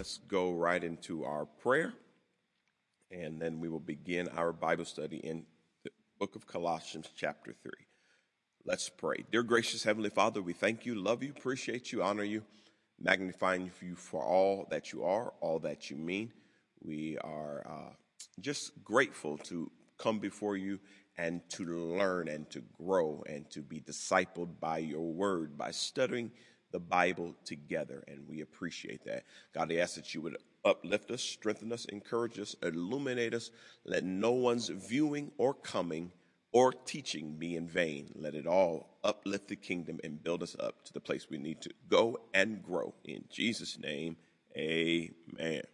let's go right into our prayer, and then we will begin our Bible study in the book of Colossians, chapter 3. Let's pray. Dear gracious Heavenly Father, we thank you, love you, appreciate you, honor you, magnifying you for all that you are, all that you mean. We are just grateful to come before you and to learn and to grow and to be discipled by your word, by studying the Bible together, and we appreciate that. God, I ask that you would uplift us, strengthen us, encourage us, illuminate us. Let no one's viewing or coming or teaching be in vain. Let it all uplift the kingdom and build us up to the place we need to go and grow. In Jesus' name, amen.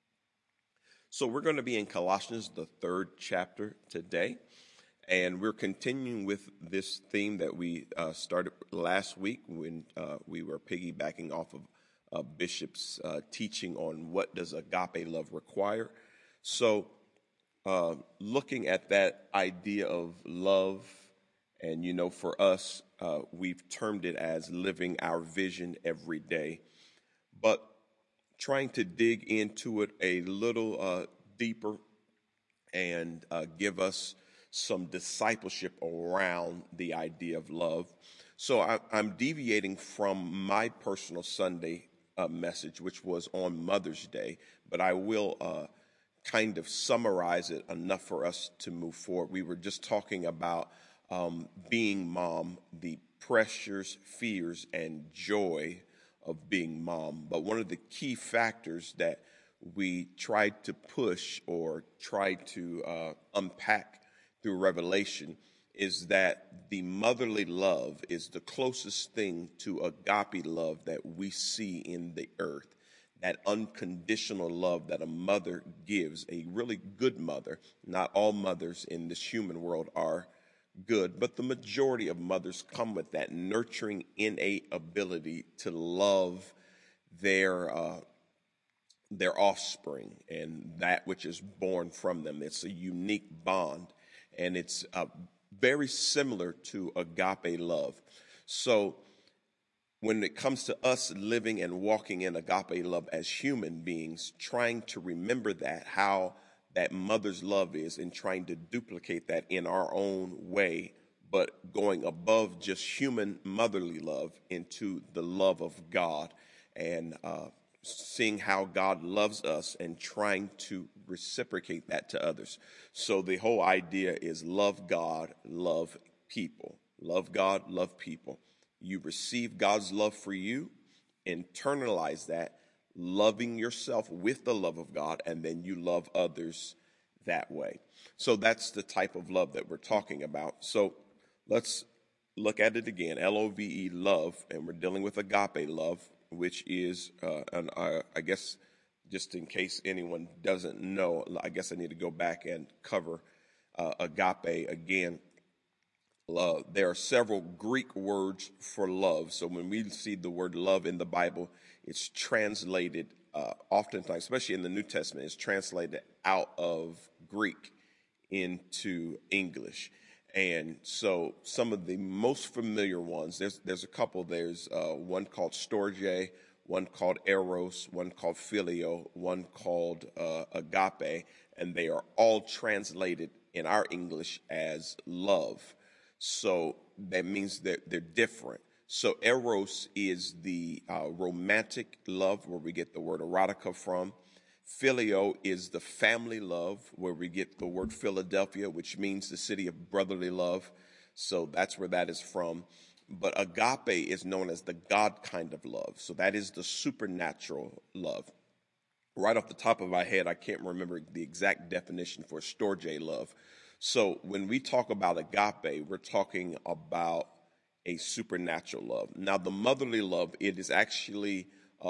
So we're going to be in Colossians, the 3rd chapter today. And we're continuing with this theme that we started last week when we were piggybacking off of Bishop's teaching on what does agape love require. So looking at that idea of love, and for us, we've termed it as living our vision every day. But trying to dig into it a little deeper and give us some discipleship around the idea of love. So I'm deviating from my personal Sunday message, which was on Mother's Day, but I will kind of summarize it enough for us to move forward. We were just talking about being mom, the pressures, fears, and joy of being mom. But one of the key factors that we tried to push or try to unpack through Revelation is that the motherly love is the closest thing to agape love that we see in the earth. That unconditional love that a mother gives, a really good mother. Not all mothers in this human world are good, but the majority of mothers come with that nurturing innate ability to love their offspring and that which is born from them. It's a unique bond, and it's very similar to agape love. So when it comes to us living and walking in agape love as human beings, trying to remember that, how that mother's love is, and trying to duplicate that in our own way, but going above just human motherly love into the love of God, and seeing how God loves us and trying to reciprocate that to others. So the whole idea is love God, love people. Love God, love people. You receive God's love for you, internalize that, loving yourself with the love of God, and then you love others that way. So that's the type of love that we're talking about. So let's look at it again. Love, love, and we're dealing with agape love, which is, I guess, just in case anyone doesn't know, I guess I need to go back and cover agape again. Love. There are several Greek words for love. So when we see the word love in the Bible, it's translated oftentimes, especially in the New Testament, it's translated out of Greek into English. And so some of the most familiar ones, there's a couple. There's one called storge, one called eros, one called phileo, one called agape, and they are all translated in our English as love. So that means that they're different. So eros is the romantic love, where we get the word erotica from. Phileo is the family love, where we get the word Philadelphia, which means the city of brotherly love. So that's where that is from. But agape is known as the God kind of love. So that is the supernatural love. Right off the top of my head, I can't remember the exact definition for storge love. So when we talk about agape, we're talking about a supernatural love. Now, the motherly love, it is actually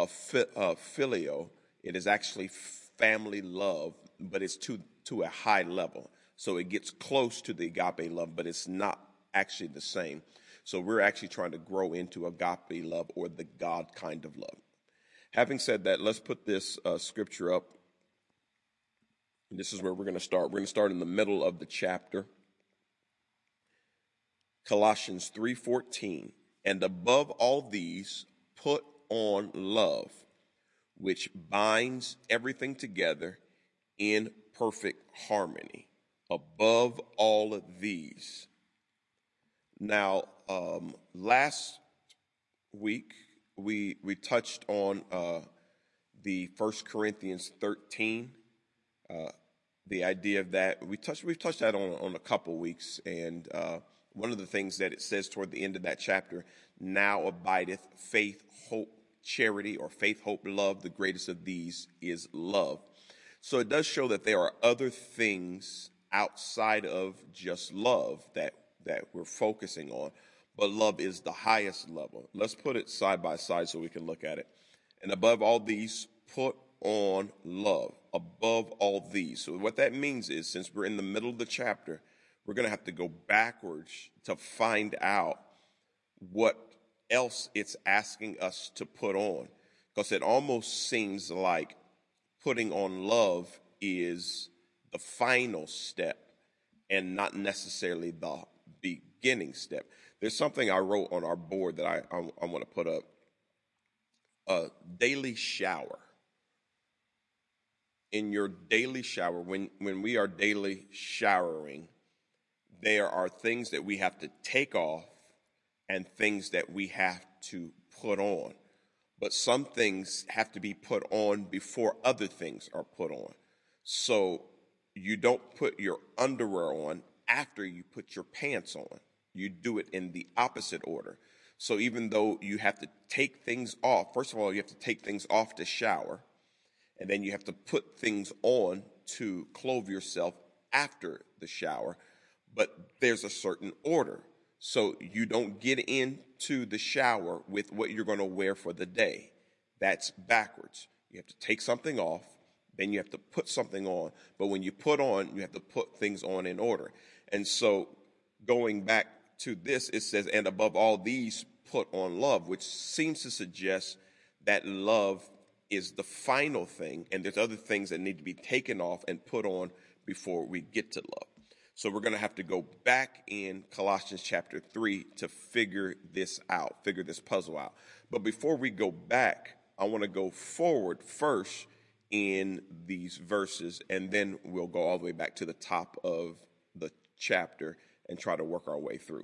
phileo. It is actually family love, but it's to a high level. So it gets close to the agape love, but it's not actually the same. So we're actually trying to grow into agape love, or the God kind of love. Having said that, let's put this scripture up. And this is where we're going to start. We're going to start in the middle of the chapter. Colossians 3:14. And above all these, put on love, which binds everything together in perfect harmony. Above all of these. Now, last week we touched on the 1 Corinthians 13, the idea of that. We've touched that on a couple weeks, and one of the things that it says toward the end of that chapter, now abideth faith, hope, charity, or faith, hope, love. The greatest of these is love. So it does show that there are other things outside of just love that we're focusing on, but love is the highest level. Let's put it side by side so we can look at it. And above all these, put on love. Above all these. So what that means is, since we're in the middle of the chapter, we're going to have to go backwards to find out what else it's asking us to put on, because it almost seems like putting on love is the final step and not necessarily the beginning step. There's something I wrote on our board that I want to put up. A daily shower. In your daily shower, when we are daily showering, there are things that we have to take off and things that we have to put on. But some things have to be put on before other things are put on. So you don't put your underwear on after you put your pants on. You do it in the opposite order. So even though you have to take things off, first of all, you have to take things off to shower, and then you have to put things on to clothe yourself after the shower. But there's a certain order. So you don't get into the shower with what you're going to wear for the day. That's backwards. You have to take something off, then you have to put something on. But when you put on, you have to put things on in order. And so going back to this, it says, and above all these, put on love, which seems to suggest that love is the final thing, and there's other things that need to be taken off and put on before we get to love. So we're going to have to go back in Colossians chapter 3 to figure this out, figure this puzzle out. But before we go back, I want to go forward first in these verses, and then we'll go all the way back to the top of the chapter and try to work our way through.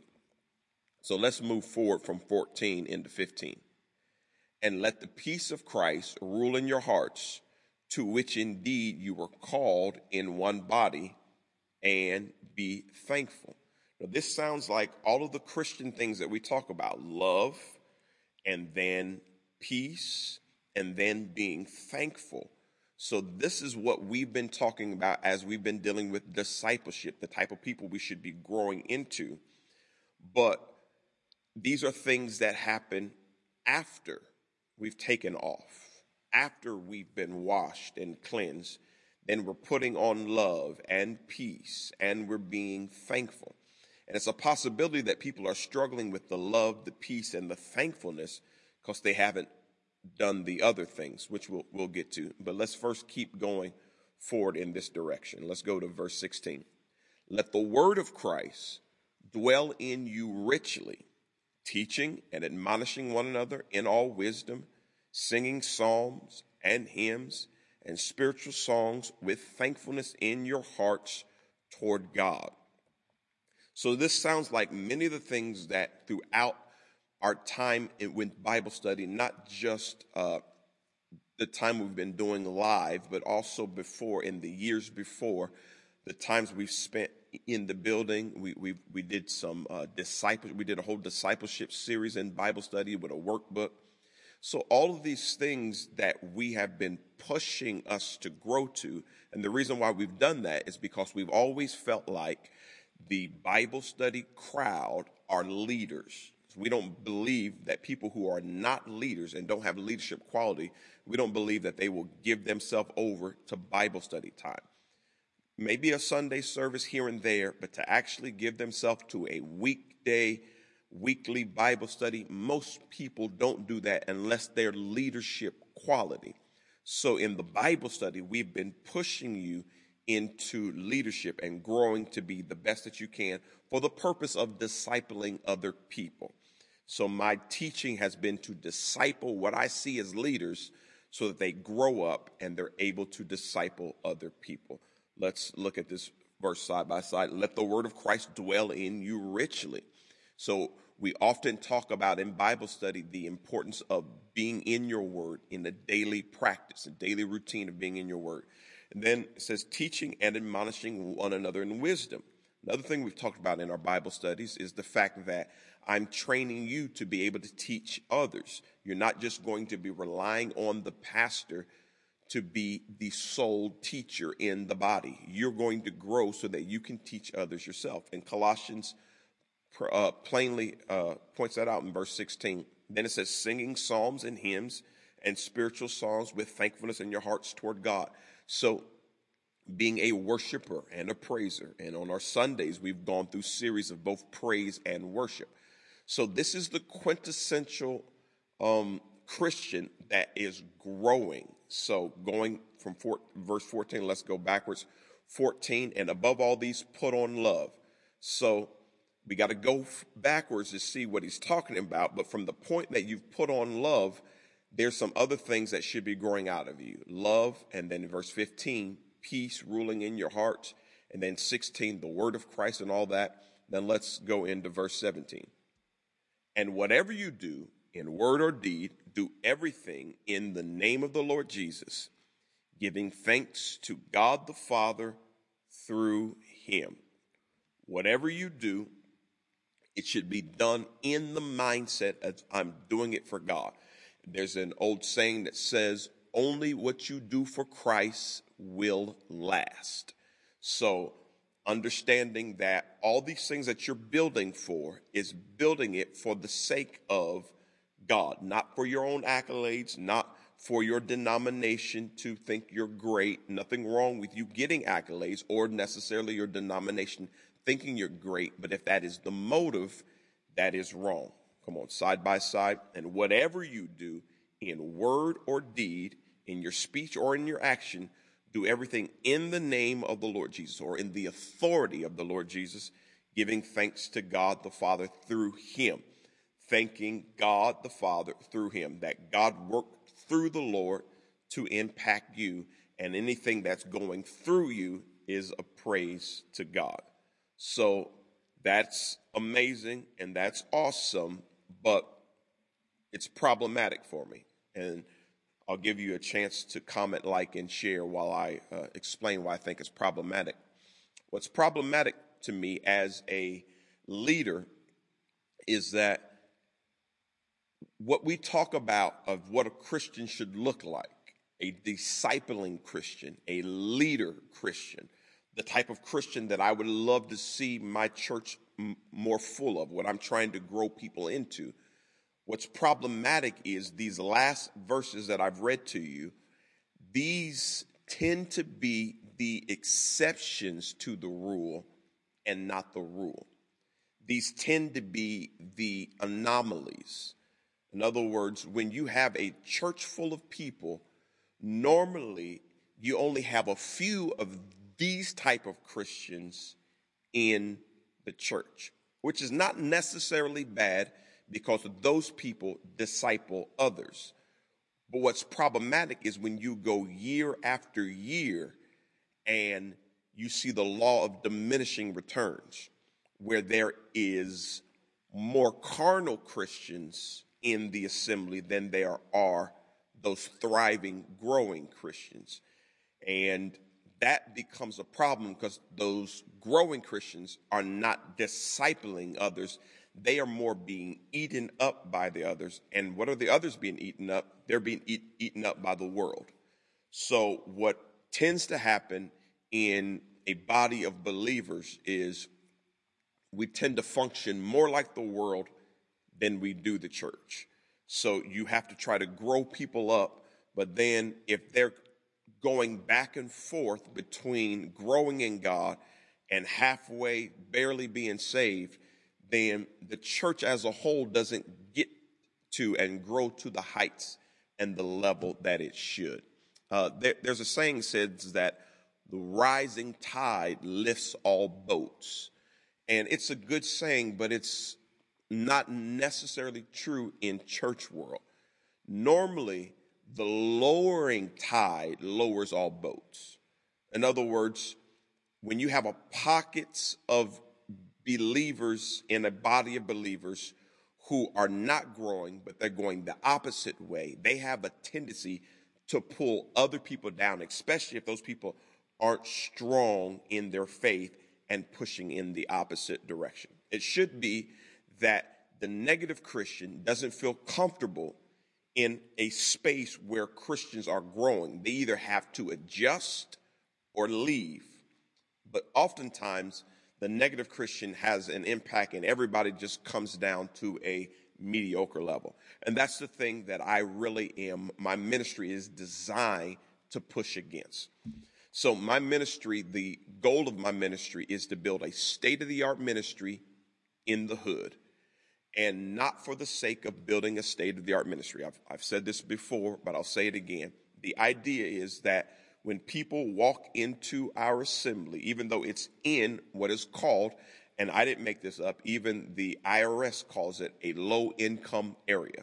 So let's move forward from 14 into 15. And let the peace of Christ rule in your hearts, to which indeed you were called in one body, and be thankful. Now, this sounds like all of the Christian things that we talk about: love, and then peace, and then being thankful. So this is what we've been talking about as we've been dealing with discipleship, the type of people we should be growing into. But these are things that happen after we've taken off, after we've been washed and cleansed. Then we're putting on love and peace, and we're being thankful. And it's a possibility that people are struggling with the love, the peace, and the thankfulness because they haven't done the other things, which we'll get to. But let's first keep going forward in this direction. Let's go to verse 16. Let the word of Christ dwell in you richly, teaching and admonishing one another in all wisdom, singing psalms and hymns and spiritual songs with thankfulness in your hearts toward God. So this sounds like many of the things that throughout our time with Bible study, not just the time we've been doing live, but also before, in the years before, the times we've spent in the building. We did some we did a whole discipleship series in Bible study with a workbook. So all of these things that we have been pushing us to grow to, and the reason why we've done that is because we've always felt like the Bible study crowd are leaders. We don't believe that people who are not leaders and don't have leadership quality, we don't believe that they will give themselves over to Bible study time. Maybe a Sunday service here and there, but to actually give themselves to a weekly Bible study, most people don't do that unless they're leadership quality. So in the Bible study, we've been pushing you into leadership and growing to be the best that you can for the purpose of discipling other people. So my teaching has been to disciple what I see as leaders so that they grow up and they're able to disciple other people. Let's look at this verse side by side. Let the word of Christ dwell in you richly. So we often talk about in Bible study the importance of being in your word, in the daily practice, a daily routine of being in your word. And then it says teaching and admonishing one another in wisdom. Another thing we've talked about in our Bible studies is the fact that I'm training you to be able to teach others. You're not just going to be relying on the pastor to be the sole teacher in the body. You're going to grow so that you can teach others yourself. And Colossians plainly points that out in verse 16. Then it says, singing psalms and hymns and spiritual songs with thankfulness in your hearts toward God. So being a worshiper and a praiser. And on our Sundays, we've gone through series of both praise and worship. So this is the quintessential Christian that is growing. So going from verse 14, let's go backwards. 14, and above all these, put on love. So we got to go backwards to see what he's talking about. But from the point that you've put on love, there's some other things that should be growing out of you. Love, and then in verse 15, peace ruling in your hearts. And then 16, the word of Christ and all that. Then let's go into verse 17. And whatever you do, in word or deed, do everything in the name of the Lord Jesus, giving thanks to God the Father through him. Whatever you do, it should be done in the mindset of I'm doing it for God. There's an old saying that says, only what you do for Christ will last. So understanding that all these things that you're building for is building it for the sake of God, not for your own accolades, not for your denomination to think you're great. Nothing wrong with you getting accolades or necessarily your denomination thinking you're great. But if that is the motive, that is wrong. Come on, side by side. And whatever you do in word or deed, in your speech or in your action, do everything in the name of the Lord Jesus, or in the authority of the Lord Jesus, giving thanks to God the Father through him. Thanking God the Father through him, that God worked through the Lord to impact you, and anything that's going through you is a praise to God. So that's amazing and that's awesome, but it's problematic for me. And I'll give you a chance to comment, like, and share while I explain why I think it's problematic. What's problematic to me as a leader is that what we talk about of what a Christian should look like, a discipling Christian, a leader Christian, the type of Christian that I would love to see my church more full of, what I'm trying to grow people into. What's problematic is these last verses that I've read to you, these tend to be the exceptions to the rule and not the rule. These tend to be the anomalies. In other words, when you have a church full of people, normally you only have a few of these type of Christians in the church, which is not necessarily bad because those people disciple others. But what's problematic is when you go year after year and you see the law of diminishing returns, where there is more carnal Christians in the assembly than there are those thriving, growing Christians. And that becomes a problem because those growing Christians are not discipling others. They are more being eaten up by the others. And what are the others being eaten up? They're being eaten up by the world. So what tends to happen in a body of believers is we tend to function more like the world than we do the church. So you have to try to grow people up, but then if they're going back and forth between growing in God and halfway barely being saved, then the church as a whole doesn't get to and grow to the heights and the level that it should. There's a saying says that the rising tide lifts all boats. And it's a good saying, but it's not necessarily true in church world. Normally, the lowering tide lowers all boats. In other words, when you have a pockets of believers in a body of believers who are not growing, but they're going the opposite way, they have a tendency to pull other people down, especially if those people aren't strong in their faith and pushing in the opposite direction. It should be that the negative Christian doesn't feel comfortable in a space where Christians are growing. They either have to adjust or leave. But oftentimes, the negative Christian has an impact and everybody just comes down to a mediocre level. And that's the thing that I really am, my ministry is designed to push against. So my ministry, the goal of my ministry is to build a state-of-the-art ministry in the hood, and not for the sake of building a state-of-the-art ministry. I've said this before, but I'll say it again. The idea is that when people walk into our assembly, even though it's in what is called, and I didn't make this up, even the IRS calls it a low-income area.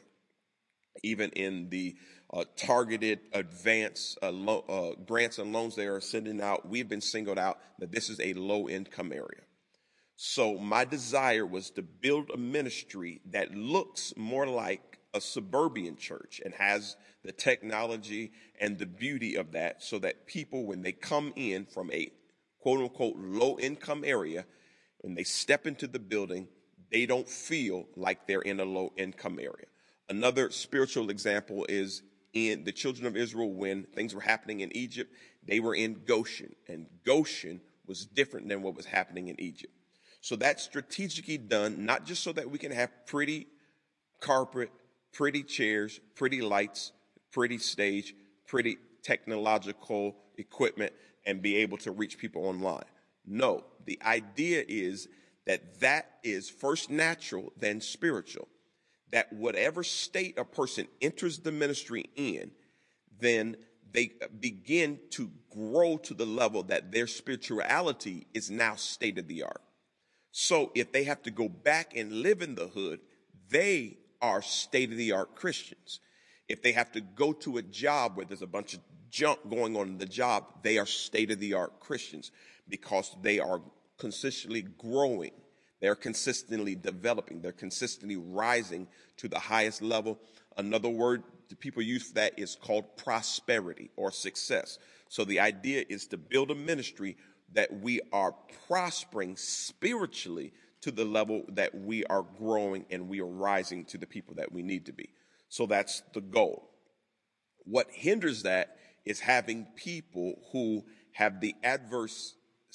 Even in the targeted advance grants and loans they are sending out, we've been singled out that this is a low-income area. So my desire was to build a ministry that looks more like a suburban church and has the technology and the beauty of that, so that people, when they come in from a quote-unquote low-income area, when they step into the building, they don't feel like they're in a low-income area. Another spiritual example is in the children of Israel. When things were happening in Egypt, they were in Goshen, and Goshen was different than what was happening in Egypt. So that's strategically done, not just so that we can have pretty carpet, pretty chairs, pretty lights, pretty stage, pretty technological equipment, and be able to reach people online. No, the idea is that that is first natural, then spiritual. That whatever state a person enters the ministry in, then they begin to grow to the level that their spirituality is now state of the art. So if they have to go back and live in the hood, they are state of the art Christians. If they have to go to a job where there's a bunch of junk going on in the job, they are state of the art Christians, because they are consistently growing. They're consistently developing. They're consistently rising to the highest level. Another word that people use for that is called prosperity or success. So the idea is to build a ministry that we are prospering spiritually to the level that we are growing and we are rising to the people that we need to be. So that's the goal. What hinders that is having people who have the adverse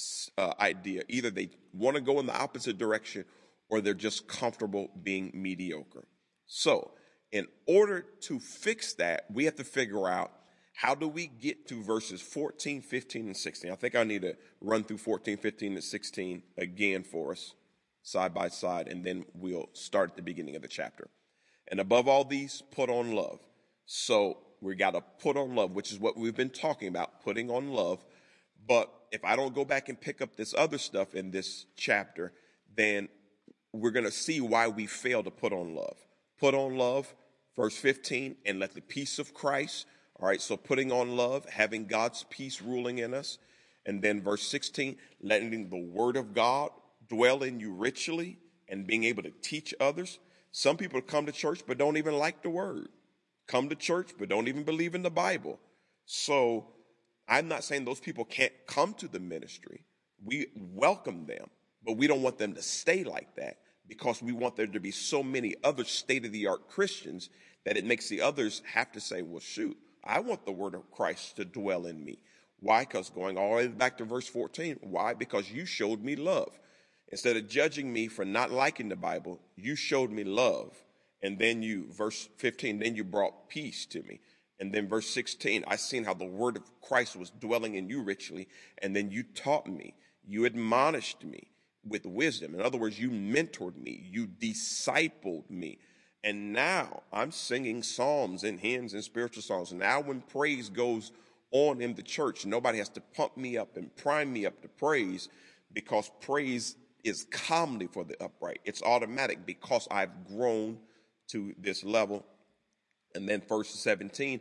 idea. Either they want to go in the opposite direction or they're just comfortable being mediocre. So in order to fix that, we have to figure out, how do we get to verses 14, 15, and 16? I think I need to run through 14, 15, and 16 again for us, side by side, and then we'll start at the beginning of the chapter. And above all these, put on love. So we got to put on love, which is what we've been talking about, putting on love. But if I don't go back and pick up this other stuff in this chapter, then we're going to see why we fail to put on love. Put on love, verse 15, and let the peace of Christ. All right, so putting on love, having God's peace ruling in us. And then verse 16, letting the word of God dwell in you richly and being able to teach others. Some people come to church but don't even like the word. Come to church but don't even believe in the Bible. So I'm not saying those people can't come to the ministry. We welcome them, but we don't want them to stay like that, because we want there to be so many other state-of-the-art Christians that it makes the others have to say, well, shoot, I want the word of Christ to dwell in me. Why? Because going all the way back to verse 14, why? Because you showed me love. Instead of judging me for not liking the Bible, you showed me love. And then you, verse 15, then you brought peace to me. And then verse 16, I seen how the word of Christ was dwelling in you richly. And then you taught me, you admonished me with wisdom. In other words, you mentored me, you discipled me. And now I'm singing psalms and hymns and spiritual songs. Now when praise goes on in the church, nobody has to pump me up and prime me up to praise, because praise is commonly for the upright. It's automatic because I've grown to this level. And then verse 17,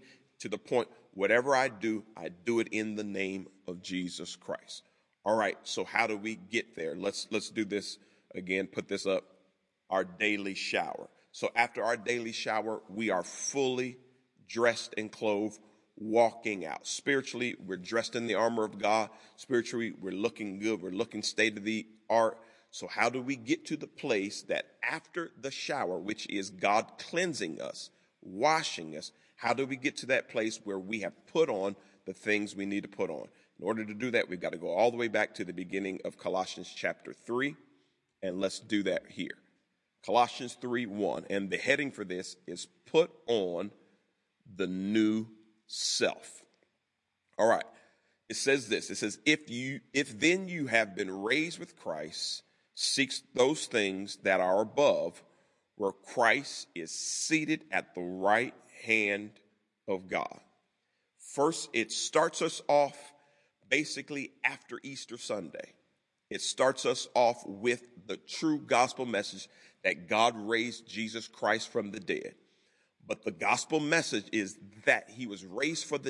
to the point, whatever I do it in the name of Jesus Christ. All right, so how do we get there? Let's do this again, put this up, our daily shower. So after our daily shower, we are fully dressed and clothed, walking out. Spiritually, we're dressed in the armor of God. Spiritually, we're looking good. We're looking state of the art. So how do we get to the place that after the shower, which is God cleansing us, washing us, how do we get to that place where we have put on the things we need to put on? In order to do that, we've got to go all the way back to the beginning of Colossians chapter 3, and let's do that here. Colossians 3:1, and the heading for this is put on the new self. All right. It says this. It says, if then you have been raised with Christ, seek those things that are above, where Christ is seated at the right hand of God. First, it starts us off basically after Easter Sunday. It starts us off with the true gospel message that God raised Jesus Christ from the dead. But the gospel message is that he was raised from the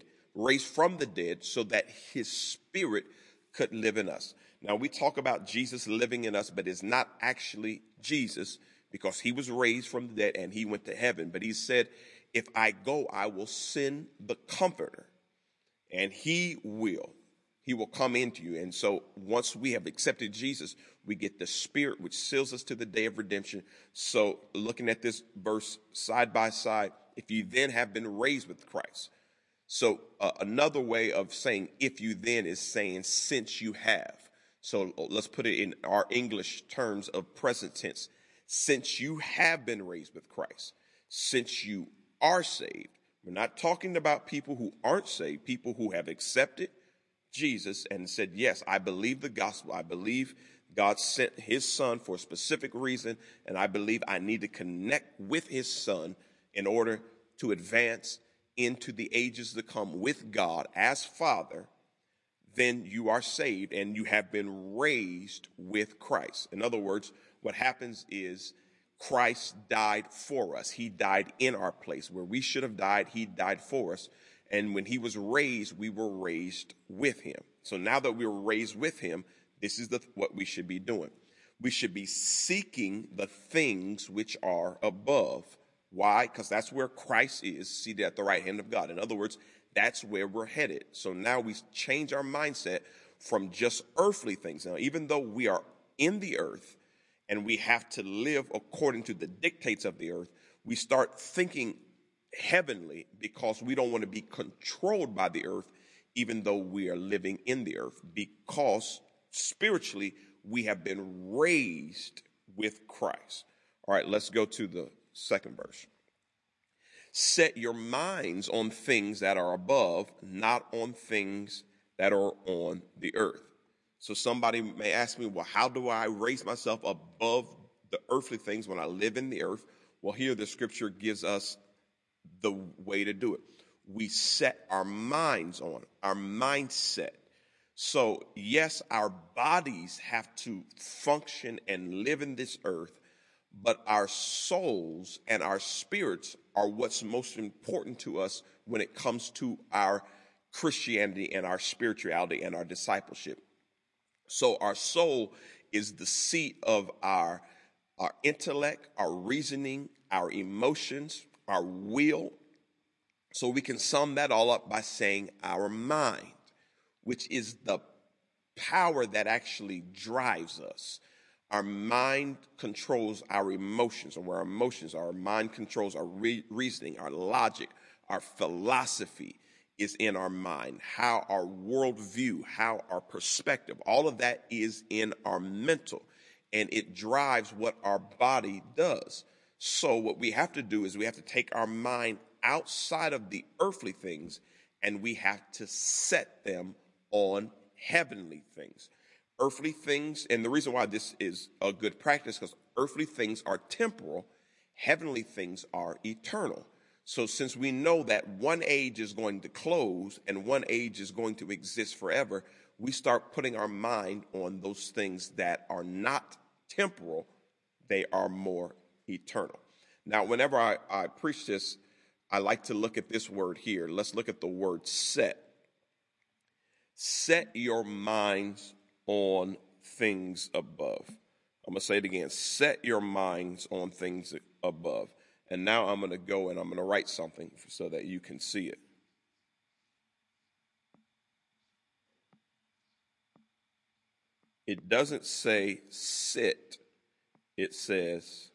dead so that his spirit could live in us. Now, we talk about Jesus living in us, but it's not actually Jesus, because he was raised from the dead and he went to heaven. But he said, if I go, I will send the Comforter, and he will come into you. And so once we have accepted Jesus, we get the Spirit, which seals us to the day of redemption. So looking at this verse side by side, if you then have been raised with Christ. So another way of saying if you then is saying since you have. So let's put it in our English terms of present tense. Since you have been raised with Christ, since you are saved. We're not talking about people who aren't saved, people who have accepted Jesus and said, yes, I believe the gospel. I believe God sent his son for a specific reason, and I believe I need to connect with his son in order to advance into the ages to come with God as Father. Then you are saved and you have been raised with Christ. In other words, what happens is Christ died for us. He died in our place. Where we should have died, he died for us. And when he was raised, we were raised with him. So now that we were raised with him, this is what we should be doing. We should be seeking the things which are above. Why? Because that's where Christ is, seated at the right hand of God. In other words, that's where we're headed. So now we change our mindset from just earthly things. Now, even though we are in the earth and we have to live according to the dictates of the earth, we start thinking heavenly because we don't want to be controlled by the earth, even though we are living in the earth, because spiritually we have been raised with Christ. All right, let's go to the second verse. Set your minds on things that are above, not on things that are on the earth. So somebody may ask me, well, how do I raise myself above the earthly things when I live in the earth? Well, here the scripture gives us the way to do it. We set our minds on, our mindset. So yes, our bodies have to function and live in this earth, but our souls and our spirits are what's most important to us when it comes to our Christianity and our spirituality and our discipleship. So our soul is the seat of our intellect, our reasoning, our emotions, our will. So we can sum that all up by saying our mind, which is the power that actually drives us. Our mind controls our emotions, or where our emotions are. Our mind controls our reasoning, our logic, our philosophy is in our mind. How our worldview, how our perspective, all of that is in our mental, and it drives what our body does. So what we have to do is we have to take our mind outside of the earthly things, and we have to set them on heavenly things. Earthly things, and the reason why this is a good practice, because earthly things are temporal, heavenly things are eternal. So since we know that one age is going to close and one age is going to exist forever, we start putting our mind on those things that are not temporal, they are more eternal. Now, whenever I preach this, I like to look at this word here. Let's look at the word set. Set your minds on things above. I'm going to say it again. Set your minds on things above. And now I'm going to go and I'm going to write something so that you can see it. It doesn't say sit. It says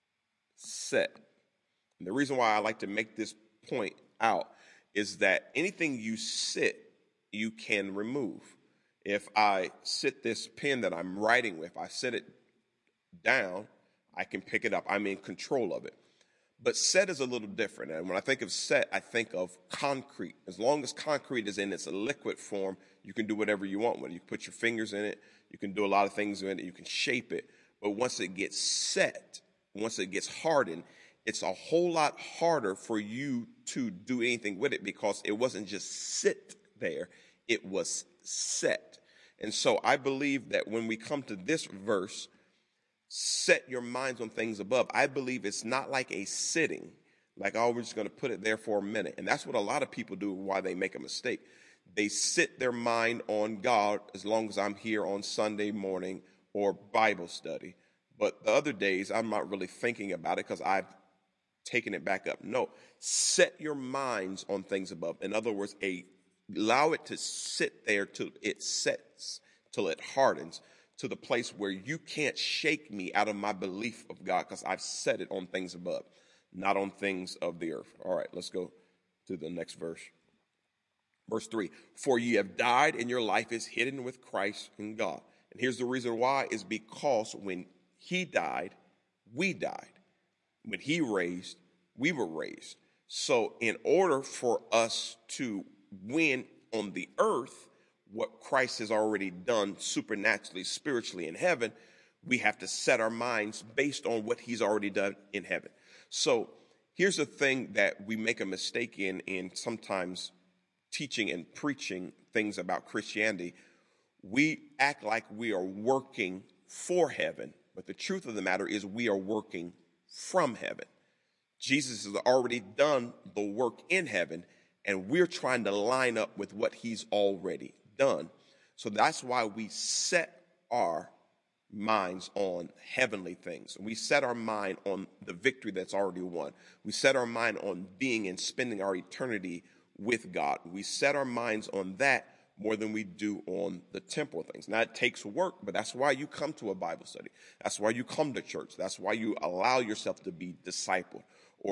set. And the reason why I like to make this point out is that anything you sit, you can remove. If I sit this pen that I'm writing with, I sit it down, I can pick it up. I'm in control of it. But set is a little different. And when I think of set, I think of concrete. As long as concrete is in its liquid form, you can do whatever you want with it. You can put your fingers in it. You can do a lot of things in it. You can shape it. But once it gets set, once it gets hardened, it's a whole lot harder for you to do anything with it because it wasn't just sit there, it was set. And so I believe that when we come to this verse, set your minds on things above, I believe it's not like a sitting, like, oh, we're just going to put it there for a minute. And that's what a lot of people do, why they make a mistake. They sit their mind on God as long as I'm here on Sunday morning or Bible study. But the other days, I'm not really thinking about it because I've taken it back up. No, set your minds on things above. In other words, allow it to sit there till it sets, till it hardens, to the place where you can't shake me out of my belief of God because I've set it on things above, not on things of the earth. All right, let's go to the next verse. Verse 3, for ye have died and your life is hidden with Christ in God. And here's the reason why, is because when he died, we died. When he raised, we were raised. So in order for us to win on the earth what Christ has already done supernaturally, spiritually in heaven, we have to set our minds based on what he's already done in heaven. So here's the thing that we make a mistake in sometimes teaching and preaching things about Christianity. We act like we are working for heaven, but the truth of the matter is we are working from heaven. Jesus has already done the work in heaven, and we're trying to line up with what he's already done. So that's why we set our minds on heavenly things. We set our mind on the victory that's already won. We set our mind on being and spending our eternity with God. We set our minds on that more than we do on the temporal things. Now, it takes work, but that's why you come to a Bible study. That's why you come to church. That's why you allow yourself to be discipled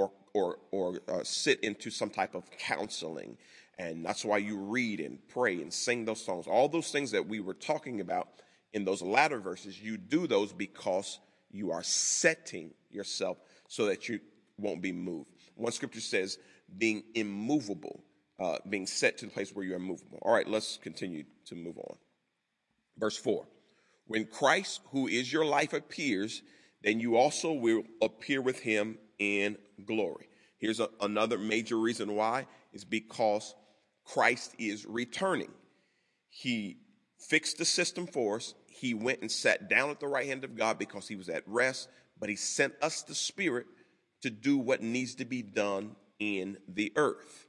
or sit into some type of counseling. And that's why you read and pray and sing those songs. All those things that we were talking about in those latter verses, you do those because you are setting yourself so that you won't be moved. One scripture says being immovable, being set to the place where you're immovable. All right, let's continue to move on. Verse 4, when Christ, who is your life, appears, then you also will appear with him in glory. Here's another major reason why, is because Christ is returning. He fixed the system for us. He went and sat down at the right hand of God because he was at rest, but he sent us the Spirit to do what needs to be done in the earth.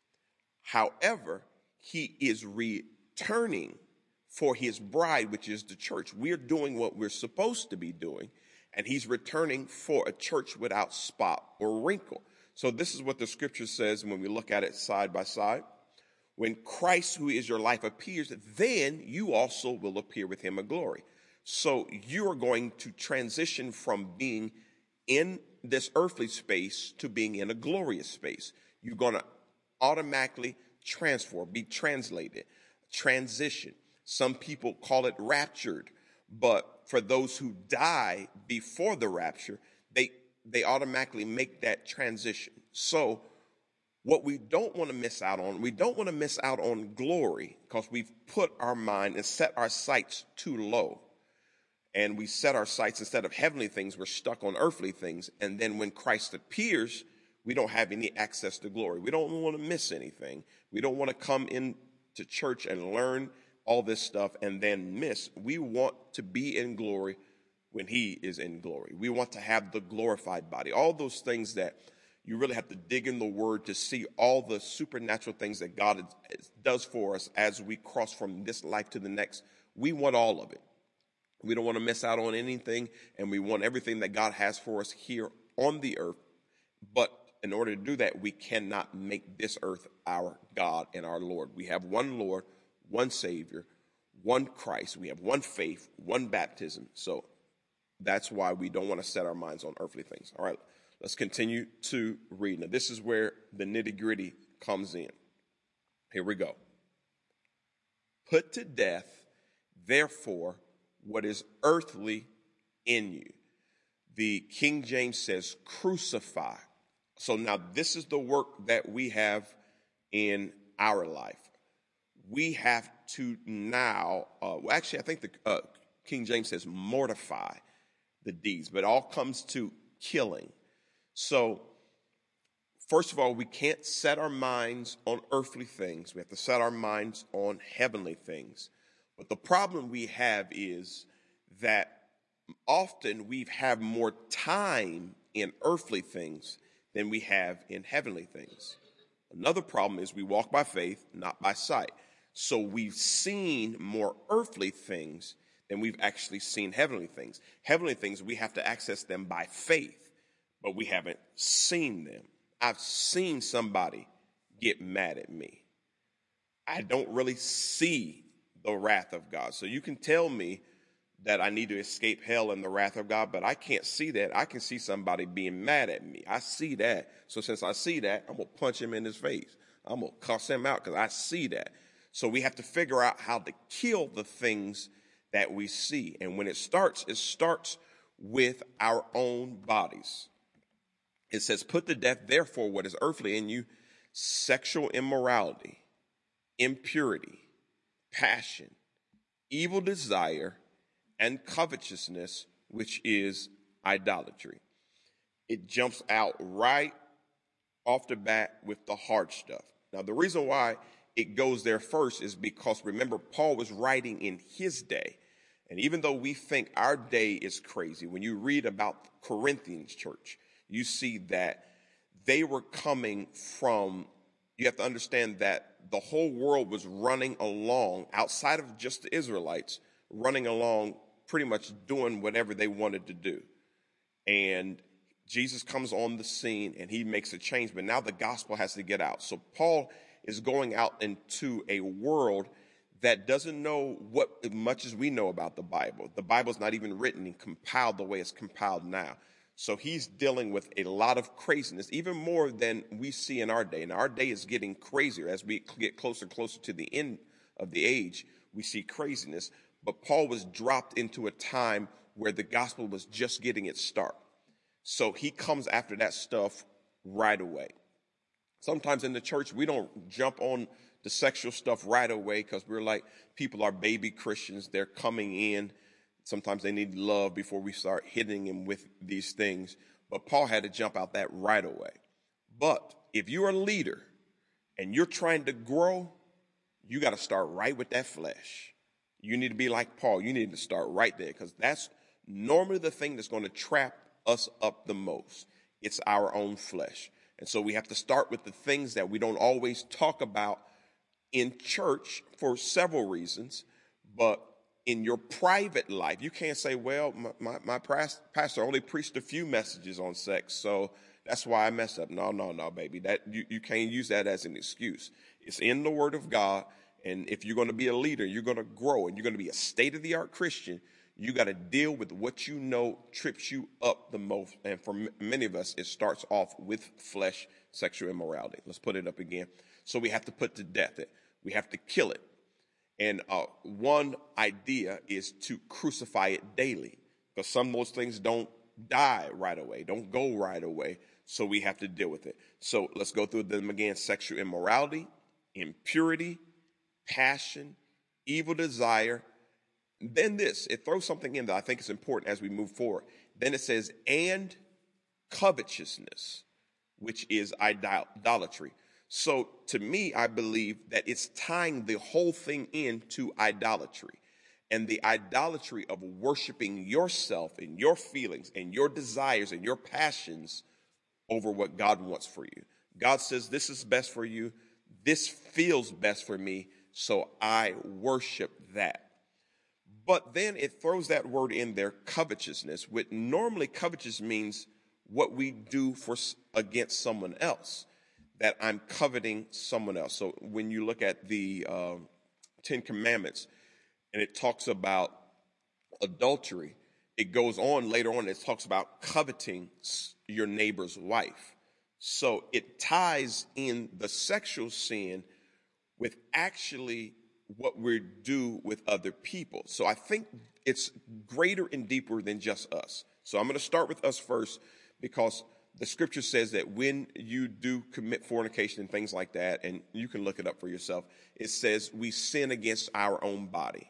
However, he is returning for his bride, which is the church. We're doing what we're supposed to be doing, and he's returning for a church without spot or wrinkle. So this is what the scripture says when we look at it side by side. When Christ, who is your life, appears, then you also will appear with him in glory. So you are going to transition from being in this earthly space to being in a glorious space. You're going to automatically transform, be translated, transition. Some people call it raptured, but for those who die before the rapture, they automatically make that transition. So what we don't want to miss out on, we don't want to miss out on glory because we've put our mind and set our sights too low. And we set our sights, instead of heavenly things, we're stuck on earthly things. And then when Christ appears, we don't have any access to glory. We don't want to miss anything. We don't want to come into church and learn all this stuff and then miss. We want to be in glory when he is in glory. We want to have the glorified body. All those things that You really have to dig in the Word to see all the supernatural things that God does for us as we cross from this life to the next. We want all of it. We don't want to miss out on anything, and we want everything that God has for us here on the earth. But in order to do that, we cannot make this earth our God and our Lord. We have one Lord, one Savior, one Christ. We have one faith, one baptism. So that's why we don't want to set our minds on earthly things. All right, let's continue to read. Now, this is where the nitty-gritty comes in. Here we go. Put to death, therefore, what is earthly in you. The King James says crucify. So now this is the work that we have in our life. We have to now, I think the King James says mortify the deeds, but it all comes to killing. So first of all, we can't set our minds on earthly things. We have to set our minds on heavenly things. But the problem we have is that often we have more time in earthly things than we have in heavenly things. Another problem is we walk by faith, not by sight. So we've seen more earthly things than we've actually seen heavenly things. Heavenly things, we have to access them by faith, but we haven't seen them. I've seen somebody get mad at me. I don't really see the wrath of God. So you can tell me that I need to escape hell and the wrath of God, but I can't see that. I can see somebody being mad at me. I see that. So since I see that, I'm going to punch him in his face. I'm going to cuss him out because I see that. So we have to figure out how to kill the things that we see. And when it starts with our own bodies. It says, put to death, therefore, what is earthly in you, sexual immorality, impurity, passion, evil desire, and covetousness, which is idolatry. It jumps out right off the bat with the hard stuff. Now, the reason why it goes there first is because, remember, Paul was writing in his day. And even though we think our day is crazy, when you read about Corinthians church, you see that they were coming from, you have to understand that the whole world was running along, outside of just the Israelites, running along pretty much doing whatever they wanted to do. And Jesus comes on the scene and he makes a change, but now the gospel has to get out. So Paul is going out into a world that doesn't know what much as we know about the Bible. The Bible's not even written and compiled the way it's compiled now. So he's dealing with a lot of craziness, even more than we see in our day. And our day is getting crazier as we get closer and closer to the end of the age. We see craziness. But Paul was dropped into a time where the gospel was just getting its start. So he comes after that stuff right away. Sometimes in the church, we don't jump on the sexual stuff right away because we're like, people are baby Christians. They're coming in. Sometimes they need love before we start hitting them with these things. But Paul had to jump out that right away. But if you're a leader and you're trying to grow, you got to start right with that flesh. You need to be like Paul. You need to start right there because that's normally the thing that's going to trap us up the most. It's our own flesh. And so we have to start with the things that we don't always talk about in church for several reasons, but in your private life, you can't say, well, my pastor only preached a few messages on sex, so that's why I messed up. No, baby. That you can't use that as an excuse. It's in the Word of God, and if you're going to be a leader, you're going to grow, and you're going to be a state-of-the-art Christian, you got to deal with what you know trips you up the most. And for many of us, it starts off with flesh, sexual immorality. Let's put it up again. So we have to put to death it. We have to kill it. And one idea is to crucify it daily, because some of those things don't die right away, don't go right away. So we have to deal with it. So let's go through them again. Sexual immorality, impurity, passion, evil desire. Then this, it throws something in that I think is important as we move forward. Then it says, and covetousness, which is idolatry. So to me, I believe that it's tying the whole thing into idolatry, and the idolatry of worshiping yourself and your feelings and your desires and your passions over what God wants for you. God says, this is best for you. This feels best for me, so I worship that. But then it throws that word in there, covetousness, which normally covetous means what we do against someone else, that I'm coveting someone else. So when you look at the Ten Commandments and it talks about adultery, it goes on later on, it talks about coveting your neighbor's wife. So it ties in the sexual sin with actually what we do with other people. So I think it's greater and deeper than just us. So I'm going to start with us first, because the scripture says that when you do commit fornication and things like that, and you can look it up for yourself, it says we sin against our own body.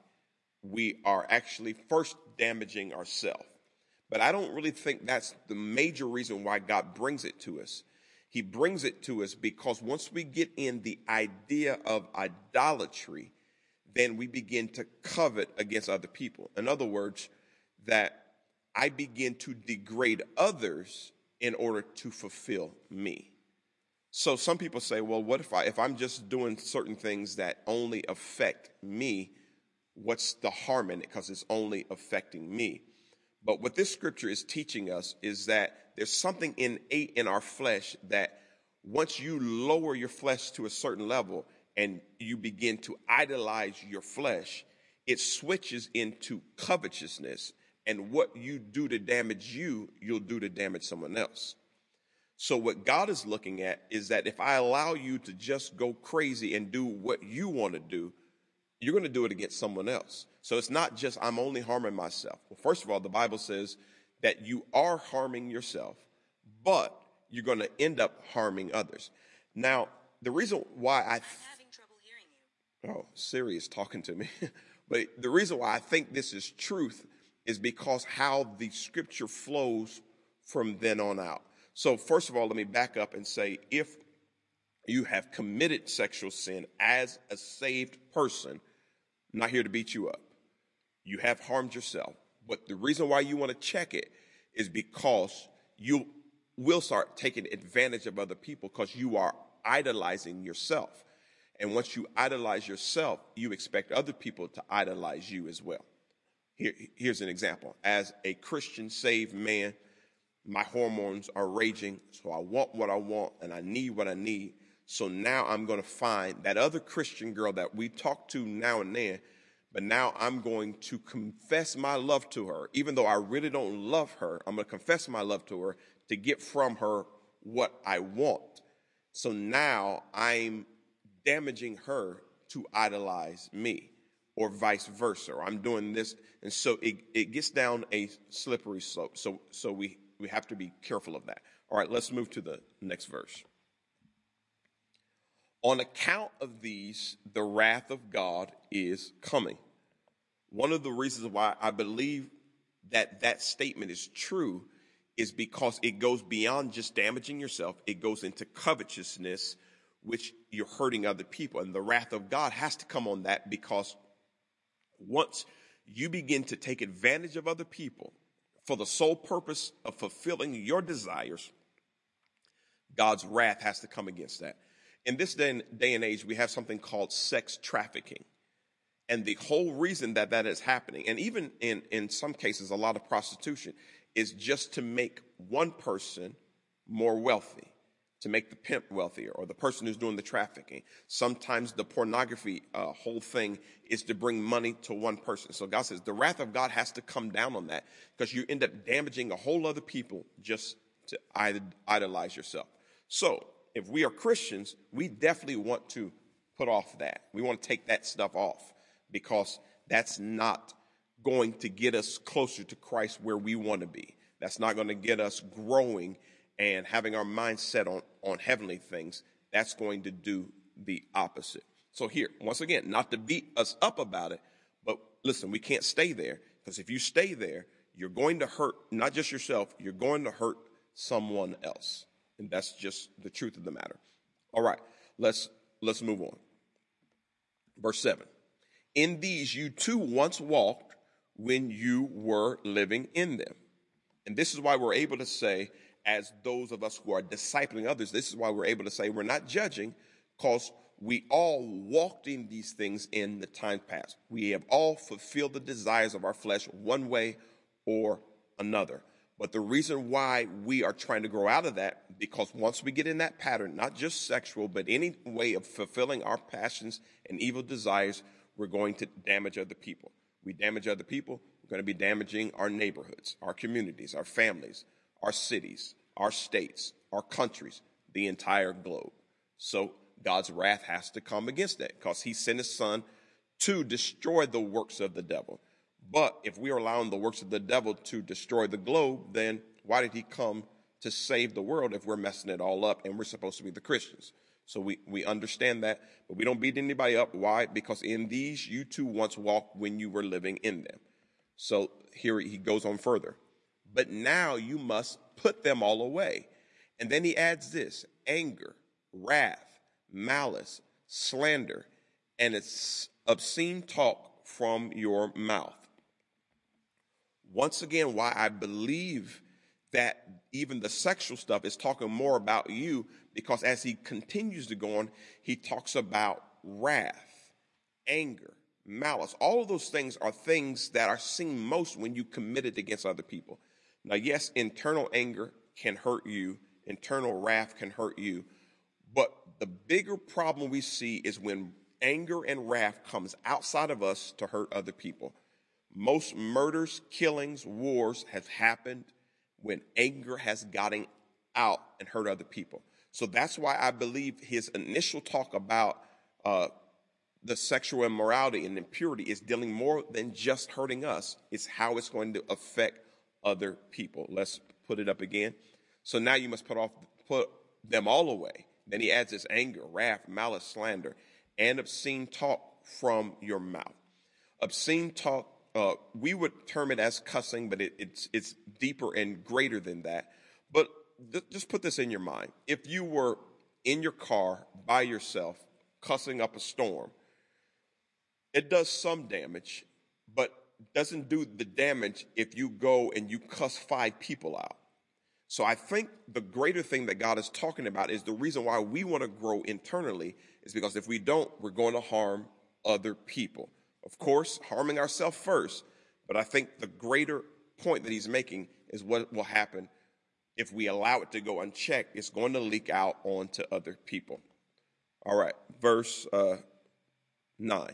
We are actually first damaging ourselves. But I don't really think that's the major reason why God brings it to us. He brings it to us because once we get in the idea of idolatry, then we begin to covet against other people. In other words, that I begin to degrade others in order to fulfill me. So some people say, well, what if I'm just doing certain things that only affect me? What's the harm in it? Because it's only affecting me. But what this scripture is teaching us is that there's something innate in our flesh that once you lower your flesh to a certain level and you begin to idolize your flesh, it switches into covetousness. And what you do to damage you, you'll do to damage someone else. So what God is looking at is that if I allow you to just go crazy and do what you want to do, you're going to do it against someone else. So it's not just I'm only harming myself. Well, first of all, the Bible says that you are harming yourself, but you're going to end up harming others. Now, the reason why I'm having trouble hearing you. Oh, Siri is talking to me. But the reason why I think this is truth is because how the scripture flows from then on out. So first of all, let me back up and say, if you have committed sexual sin as a saved person, I'm not here to beat you up. You have harmed yourself. But the reason why you want to check it is because you will start taking advantage of other people because you are idolizing yourself. And once you idolize yourself, you expect other people to idolize you as well. Here's an example. As a Christian saved man, my hormones are raging, so I want what I want and I need what I need. So now I'm going to find that other Christian girl that we talk to now and then, but now I'm going to confess my love to her. Even though I really don't love her, I'm going to confess my love to her to get from her what I want. So now I'm damaging her to idolize me, or vice versa. Or I'm doing this. And so it gets down a slippery slope. So we have to be careful of that. All right, let's move to the next verse. On account of these, the wrath of God is coming. One of the reasons why I believe that statement is true is because it goes beyond just damaging yourself. It goes into covetousness, which you're hurting other people. And the wrath of God has to come on that, because once you begin to take advantage of other people for the sole purpose of fulfilling your desires, God's wrath has to come against that. In this day and age, we have something called sex trafficking. And the whole reason that is happening, and even in some cases, a lot of prostitution, is just to make one person more wealthy, to make the pimp wealthier or the person who's doing the trafficking. Sometimes the pornography whole thing is to bring money to one person. So God says the wrath of God has to come down on that, because you end up damaging a whole other people just to idolize yourself. So if we are Christians, we definitely want to put off that. We want to take that stuff off, because that's not going to get us closer to Christ where we want to be. That's not going to get us growing and having our mind set on heavenly things. That's going to do the opposite. So here, once again, not to beat us up about it, but listen, we can't stay there, because if you stay there, you're going to hurt not just yourself, you're going to hurt someone else. And that's just the truth of the matter. All right, let's move on. Verse 7. In these you too once walked when you were living in them. And this is why we're able to say, as those of us who are discipling others, this is why we're able to say we're not judging, because we all walked in these things in the time past. We have all fulfilled the desires of our flesh one way or another. But the reason why we are trying to grow out of that, because once we get in that pattern, not just sexual, but any way of fulfilling our passions and evil desires, we're going to damage other people. We damage other people, we're going to be damaging our neighborhoods, our communities, our families, our cities, our states, our countries, the entire globe. So God's wrath has to come against that, because he sent his son to destroy the works of the devil. But if we are allowing the works of the devil to destroy the globe, then why did he come to save the world if we're messing it all up and we're supposed to be the Christians? So we understand that, but we don't beat anybody up. Why? Because in these you too once walked when you were living in them. So here he goes on further. But now you must put them all away. And then he adds this: anger, wrath, malice, slander, and it's obscene talk from your mouth. Once again, why I believe that even the sexual stuff is talking more about you, because as he continues to go on, he talks about wrath, anger, malice. All of those things are things that are seen most when you commit it against other people. Now, yes, internal anger can hurt you. Internal wrath can hurt you. But the bigger problem we see is when anger and wrath comes outside of us to hurt other people. Most murders, killings, wars have happened when anger has gotten out and hurt other people. So that's why I believe his initial talk about the sexual immorality and impurity is dealing more than just hurting us. It's how it's going to affect other people. Let's put it up again. So now you must put them all away. Then he adds this: anger, wrath, malice, slander, and obscene talk from your mouth. Obscene talk, we would term it as cussing, but it's deeper and greater than that. But just put this in your mind. If you were in your car by yourself cussing up a storm, it does some damage, but doesn't do the damage if you go and you cuss 5 people out. So I think the greater thing that God is talking about is the reason why we want to grow internally is because if we don't, we're going to harm other people. Of course, harming ourselves first, but I think the greater point that he's making is what will happen if we allow it to go unchecked. It's going to leak out onto other people. All right, verse 9.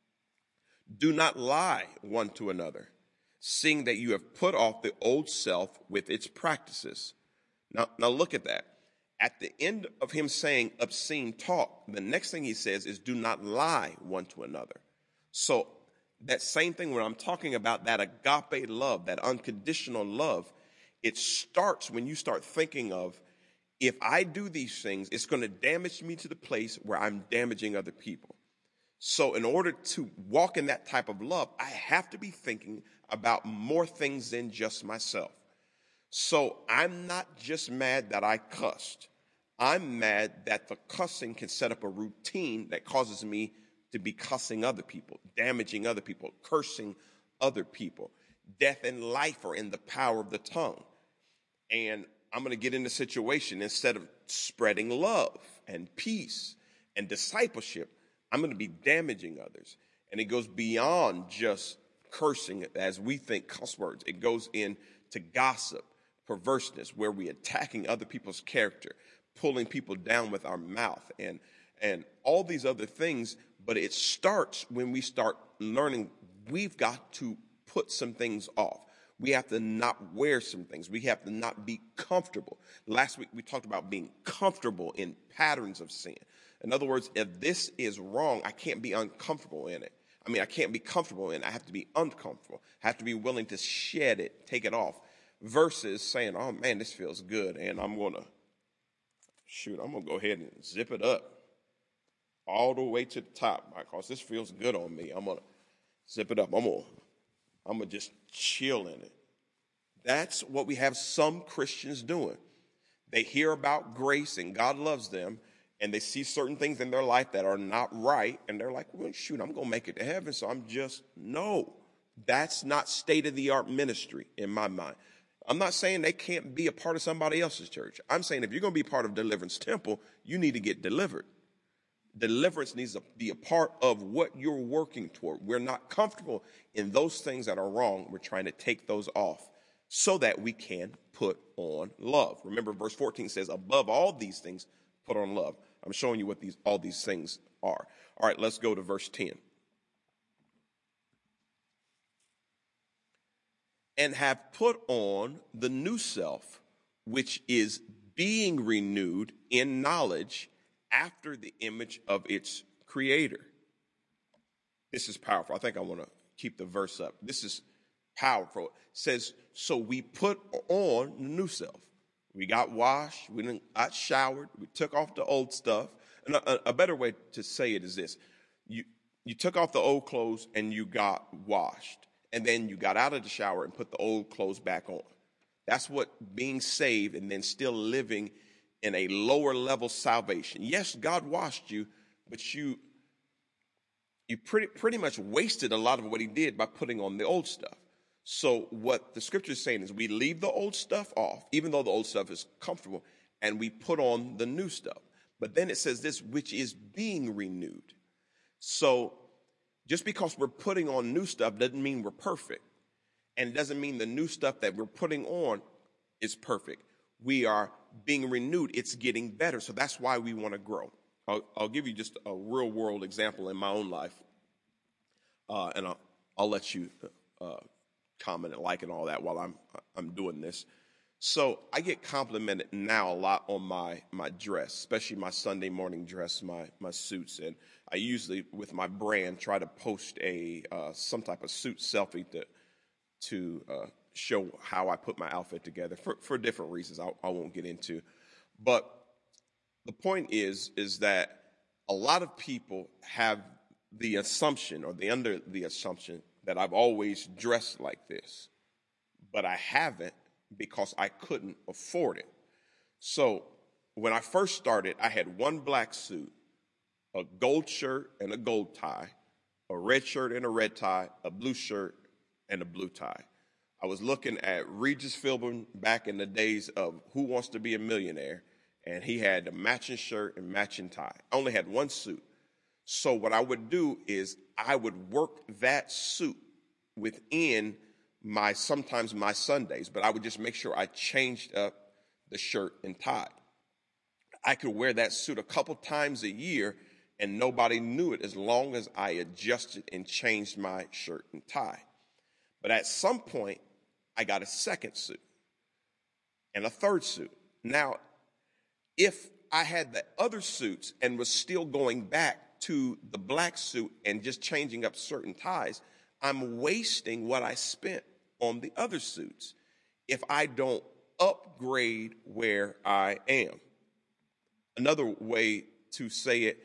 Do not lie one to another, seeing that you have put off the old self with its practices. Now look at that. At the end of him saying obscene talk, the next thing he says is do not lie one to another. So that same thing when I'm talking about that agape love, that unconditional love, it starts when you start thinking of, if I do these things, it's going to damage me to the place where I'm damaging other people. So in order to walk in that type of love, I have to be thinking about more things than just myself. So I'm not just mad that I cussed. I'm mad that the cussing can set up a routine that causes me to be cussing other people, damaging other people, cursing other people. Death and life are in the power of the tongue. And I'm going to get in a situation, instead of spreading love and peace and discipleship, I'm going to be damaging others. And it goes beyond just cursing as we think cuss words. It goes into gossip, perverseness, where we're attacking other people's character, pulling people down with our mouth, and all these other things. But it starts when we start learning we've got to put some things off. We have to not wear some things. We have to not be comfortable. Last week we talked about being comfortable in patterns of sin. In other words, if this is wrong, I can't be uncomfortable in it. I can't be comfortable in it. I have to be uncomfortable. I have to be willing to shed it, take it off, versus saying, oh man, this feels good, and I'm going to go ahead and zip it up all the way to the top because this feels good on me. I'm going to zip it up. I'm going to just chill in it. That's what we have some Christians doing. They hear about grace and God loves them, and they see certain things in their life that are not right, and they're like, well, shoot, I'm going to make it to heaven, so no. That's not state-of-the-art ministry in my mind. I'm not saying they can't be a part of somebody else's church. I'm saying if you're going to be part of Deliverance Temple, you need to get delivered. Deliverance needs to be a part of what you're working toward. We're not comfortable in those things that are wrong. We're trying to take those off so that we can put on love. Remember, verse 14 says, above all these things, put on love. I'm showing you what all these things are. All right, let's go to verse 10. And have put on the new self, which is being renewed in knowledge after the image of its creator. This is powerful. I think I want to keep the verse up. This is powerful. It says, so we put on the new self. We got washed. We got showered. We took off the old stuff. And a better way to say it is this. You took off the old clothes and you got washed. And then you got out of the shower and put the old clothes back on. That's what being saved and then still living in a lower level salvation. Yes, God washed you, but you pretty much wasted a lot of what he did by putting on the old stuff. So what the scripture is saying is we leave the old stuff off, even though the old stuff is comfortable, and we put on the new stuff. But then it says this, which is being renewed. So just because we're putting on new stuff doesn't mean we're perfect. And doesn't mean the new stuff that we're putting on is perfect. We are being renewed. It's getting better. So that's why we want to grow. I'll give you just a real world example in my own life. And I'll let you comment and like and all that while I'm doing this. So I get complimented now a lot on my dress, especially my Sunday morning dress, my suits. And I usually, with my brand, try to post some type of suit selfie to show how I put my outfit together for different reasons I won't get into. But the point is that a lot of people have the assumption or under the assumption that I've always dressed like this, but I haven't because I couldn't afford it. So when I first started, I had one black suit, a gold shirt and a gold tie, a red shirt and a red tie, a blue shirt and a blue tie. I was looking at Regis Philbin back in the days of Who Wants to Be a Millionaire, and he had a matching shirt and matching tie. I only had one suit. So what I would do is I would work that suit within sometimes my Sundays, but I would just make sure I changed up the shirt and tie. I could wear that suit a couple times a year and nobody knew it as long as I adjusted and changed my shirt and tie. But at some point, I got a second suit and a third suit. Now, if I had the other suits and was still going back to the black suit and just changing up certain ties, I'm wasting what I spent on the other suits if I don't upgrade where I am. Another way to say it,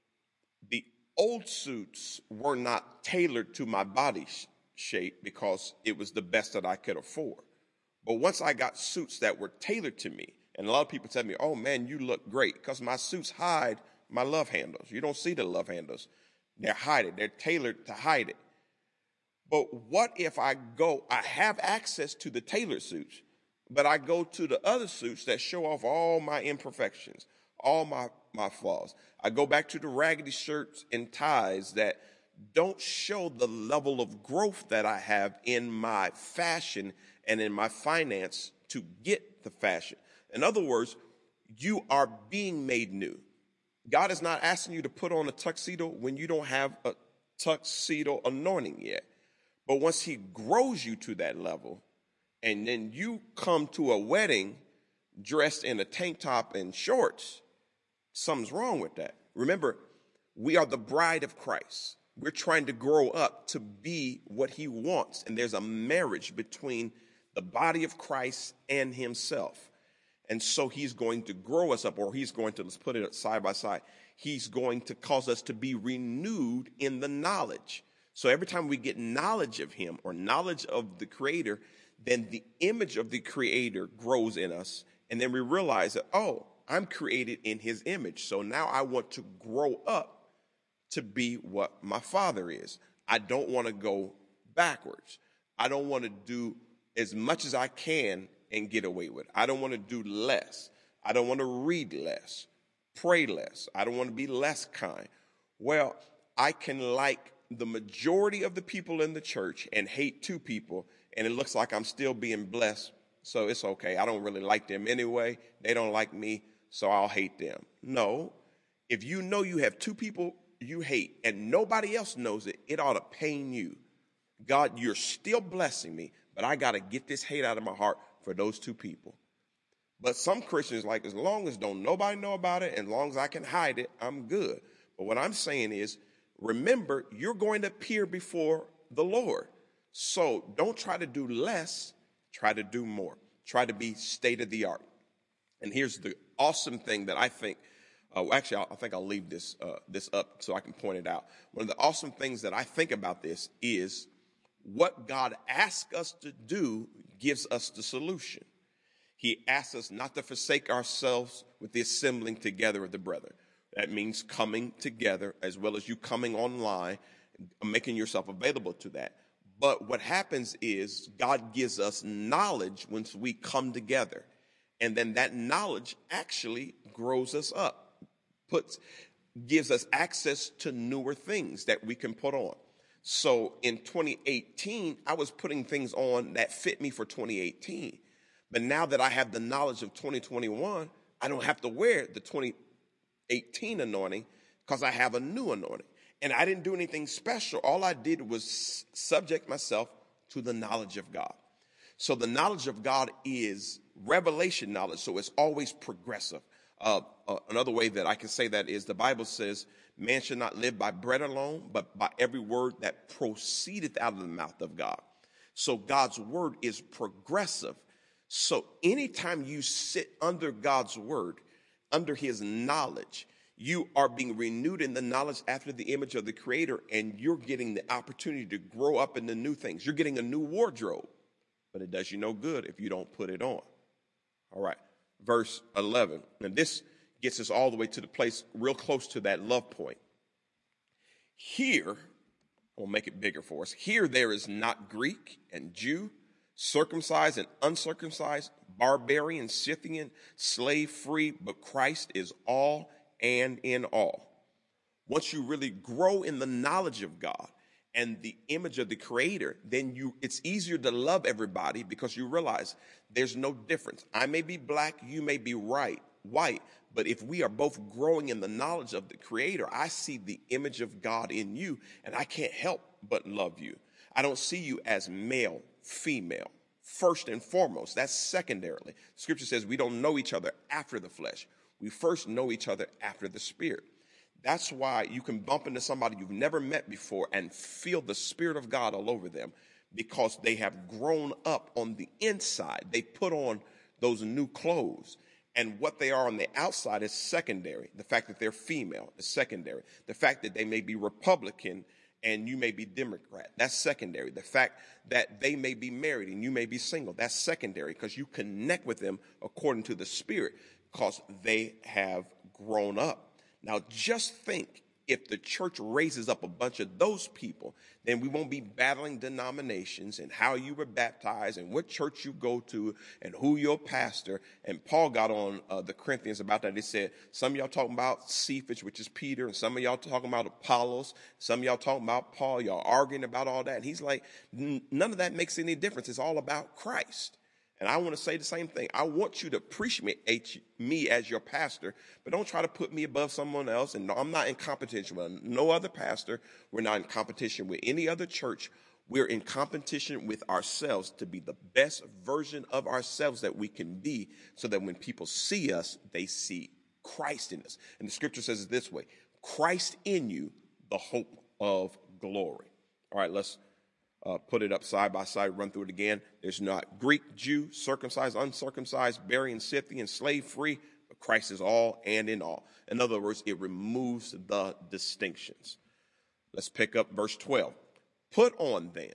the old suits were not tailored to my body shape because it was the best that I could afford. But once I got suits that were tailored to me, and a lot of people tell me, oh man, you look great, because my suits hide my love handles. You don't see the love handles. They're hidden. They're tailored to hide it. But what if I have access to the tailored suits, but I go to the other suits that show off all my imperfections, all my flaws. I go back to the raggedy shirts and ties that don't show the level of growth that I have in my fashion and in my finance to get the fashion. In other words, you are being made new. God is not asking you to put on a tuxedo when you don't have a tuxedo anointing yet. But once he grows you to that level, and then you come to a wedding dressed in a tank top and shorts, something's wrong with that. Remember, we are the bride of Christ. We're trying to grow up to be what he wants. And there's a marriage between the body of Christ and himself. And so he's going to grow us up, or he's going to, let's put it side by side, he's going to cause us to be renewed in the knowledge. So every time we get knowledge of him or knowledge of the Creator, then the image of the Creator grows in us. And then we realize that, oh, I'm created in his image. So now I want to grow up to be what my Father is. I don't want to go backwards. I don't want to do as much as I can and get away with it. I don't want to do less. I don't want to read less, pray less. I don't want to be less kind. Well, I can like the majority of the people in the church and hate two people, and it looks like I'm still being blessed, so it's okay. I don't really like them anyway. They don't like me, so I'll hate them. No, if you know you have two people you hate and nobody else knows it, it ought to pain you. God, you're still blessing me, but I got to get this hate out of my heart for those two people. But some Christians like, as long as don't nobody know about it, and as long as I can hide it, I'm good. But what I'm saying is, remember, you're going to appear before the Lord. So don't try to do less, try to do more. Try to be state of the art. And here's the awesome thing that I think, I think I'll leave this up so I can point it out. One of the awesome things that I think about this is what God asks us to do gives us the solution. He asks us not to forsake ourselves with the assembling together of the brethren. That means coming together, as well as you coming online, making yourself available to that. But what happens is God gives us knowledge once we come together. And then that knowledge actually grows us up, gives us access to newer things that we can put on. So in 2018, I was putting things on that fit me for 2018. But now that I have the knowledge of 2021, I don't have to wear the 2018 anointing because I have a new anointing. And I didn't do anything special. All I did was subject myself to the knowledge of God. So the knowledge of God is revelation knowledge, so it's always progressive. Another way that I can say that is the Bible says, man should not live by bread alone, but by every word that proceedeth out of the mouth of God. So God's word is progressive. So anytime you sit under God's word, under his knowledge, you are being renewed in the knowledge after the image of the Creator, and you're getting the opportunity to grow up into new things. You're getting a new wardrobe, but it does you no good if you don't put it on. All right, verse 11. And this gets us all the way to the place real close to that love point. Here, we'll make it bigger for us. Here there is not Greek and Jew, circumcised and uncircumcised, barbarian, Scythian, slave free, but Christ is all and in all. Once you really grow in the knowledge of God and the image of the Creator, then it's easier to love everybody because you realize there's no difference. I may be black, you may be white, but if we are both growing in the knowledge of the Creator, I see the image of God in you, and I can't help but love you. I don't see you as male, female, first and foremost. That's secondarily. Scripture says we don't know each other after the flesh. We first know each other after the Spirit. That's why you can bump into somebody you've never met before and feel the Spirit of God all over them, because they have grown up on the inside. They put on those new clothes. And what they are on the outside is secondary. The fact that they're female is secondary. The fact that they may be Republican and you may be Democrat, that's secondary. The fact that they may be married and you may be single, that's secondary, because you connect with them according to the Spirit, because they have grown up. Now, just think, if the church raises up a bunch of those people, then we won't be battling denominations and how you were baptized and what church you go to and who your pastor. And Paul got on the Corinthians about that. He said, some of y'all talking about Cephas, which is Peter, and some of y'all talking about Apollos, some of y'all talking about Paul, y'all arguing about all that. And he's like, none of that makes any difference. It's all about Christ. And I want to say the same thing. I want you to appreciate me as your pastor, but don't try to put me above someone else. And no, I'm not in competition with no other pastor. We're not in competition with any other church. We're in competition with ourselves to be the best version of ourselves that we can be, so that when people see us, they see Christ in us. And the scripture says it this way: Christ in you, the hope of glory. All right, let's put it up side by side, run through it again. There's not Greek, Jew, circumcised, uncircumcised, barbarian, Scythian, slave free, but Christ is all and in all. In other words, it removes the distinctions. Let's pick up verse 12. Put on then,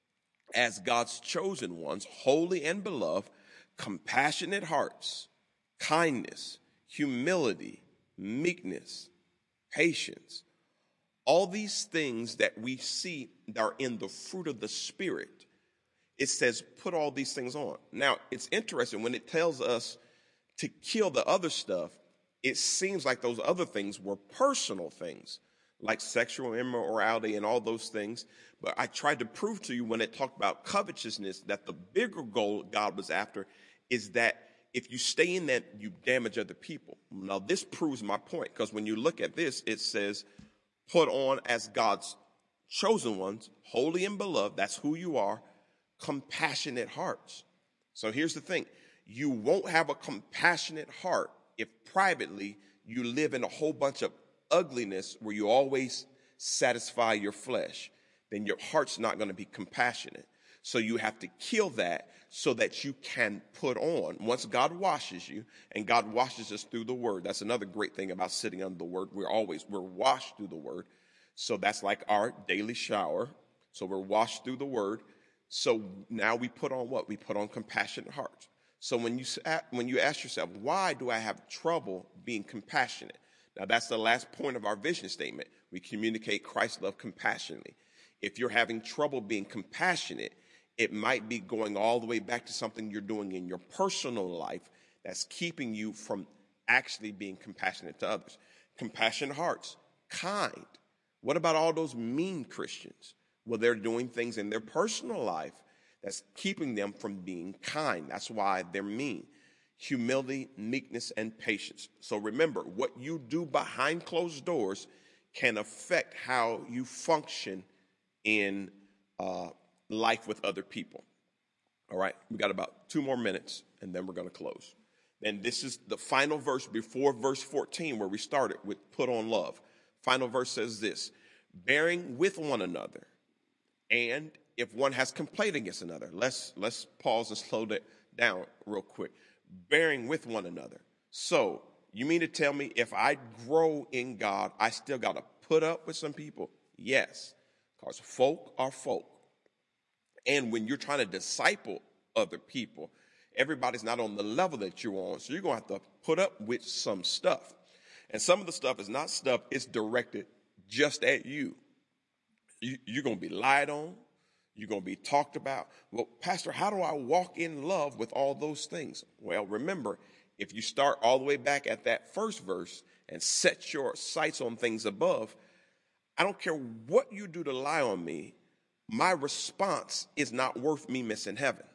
as God's chosen ones, holy and beloved, compassionate hearts, kindness, humility, meekness, patience. All these things that we see that are in the fruit of the Spirit, It says, put all these things on. Now, it's interesting when it tells us to kill the other stuff, it seems like those other things were personal things, like sexual immorality and all those things. But I tried to prove to you when it talked about covetousness that the bigger goal God was after is that if you stay in that, you damage other people. Now, this proves my point, because when you look at this, it says, put on as God's chosen ones, holy and beloved, that's who you are, compassionate hearts. So here's the thing. You won't have a compassionate heart if privately you live in a whole bunch of ugliness where you always satisfy your flesh. Then your heart's not going to be compassionate. So you have to kill that so that you can put on. Once God washes you, and God washes us through the word. That's another great thing about sitting under the word. We're washed through the word. So that's like our daily shower. So we're washed through the word. So now we put on what? We put on compassionate hearts. So when you ask yourself, why do I have trouble being compassionate? Now that's the last point of our vision statement. We communicate Christ's love compassionately. If you're having trouble being compassionate, it might be going all the way back to something you're doing in your personal life that's keeping you from actually being compassionate to others. Compassionate hearts, kind. What about all those mean Christians? Well, they're doing things in their personal life that's keeping them from being kind. That's why they're mean. Humility, meekness, and patience. So remember, what you do behind closed doors can affect how you function in life with other people. All right, we got about 2 more minutes, and then we're going to close. And this is the final verse before verse 14, where we started with put on love. Final verse says this, bearing with one another, and if one has complaint against another. Let's pause and slow that down real quick. Bearing with one another. So you mean to tell me if I grow in God, I still got to put up with some people? Yes, because folk are folk. And when you're trying to disciple other people, everybody's not on the level that you're on. So you're going to have to put up with some stuff. And some of the stuff is not stuff, it's directed just at you. You're going to be lied on. You're going to be talked about. Well, Pastor, how do I walk in love with all those things? Well, remember, if you start all the way back at that first verse and set your sights on things above, I don't care what you do to lie on me, my response is not worth me missing heaven.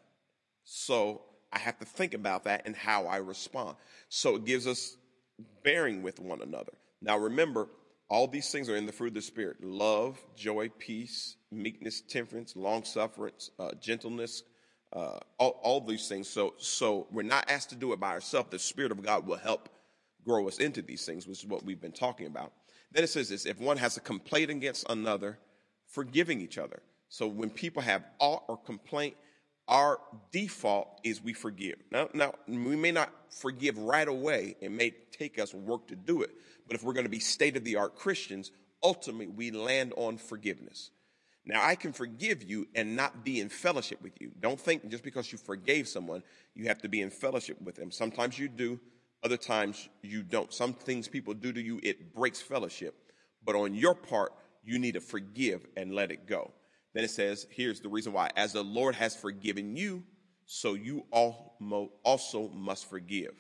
So I have to think about that and how I respond. So it gives us bearing with one another. Now remember, all these things are in the fruit of the Spirit. Love, joy, peace, meekness, temperance, long-sufferance, gentleness, all these things. So we're not asked to do it by ourselves. The Spirit of God will help grow us into these things, which is what we've been talking about. Then it says this, if one has a complaint against another, forgiving each other. So when people have aught or complaint, our default is we forgive. Now, we may not forgive right away. It may take us work to do it. But if we're going to be state-of-the-art Christians, ultimately we land on forgiveness. Now, I can forgive you and not be in fellowship with you. Don't think just because you forgave someone, you have to be in fellowship with them. Sometimes you do. Other times you don't. Some things people do to you, it breaks fellowship. But on your part, you need to forgive and let it go. Then it says, here's the reason why. As the Lord has forgiven you, so you also must forgive.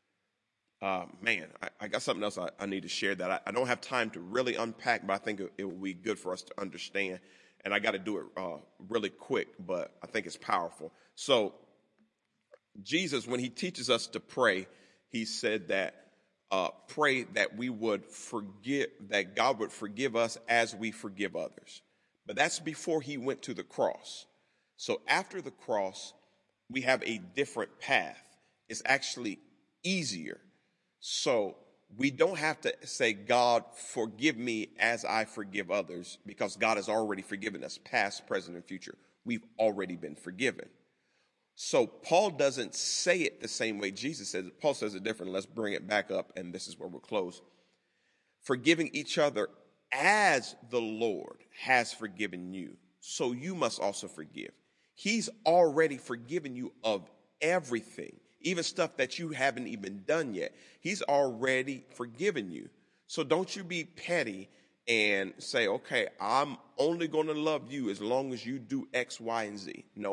I got something else I need to share that I don't have time to really unpack, but I think it will be good for us to understand. And I got to do it really quick, but I think it's powerful. So Jesus, when he teaches us to pray, he said that pray that we would forgive, that God would forgive us as we forgive others. But that's before he went to the cross. So after the cross, we have a different path. It's actually easier. So we don't have to say, God, forgive me as I forgive others, because God has already forgiven us, past, present, and future. We've already been forgiven. So Paul doesn't say it the same way Jesus says it. Paul says it different. Let's bring it back up, and this is where we'll close. Forgiving each other as the Lord has forgiven you, so you must also forgive. He's already forgiven you of everything, even stuff that you haven't even done yet. He's already forgiven you. So don't you be petty and say, okay, I'm only going to love you as long as you do X, Y, and Z. No,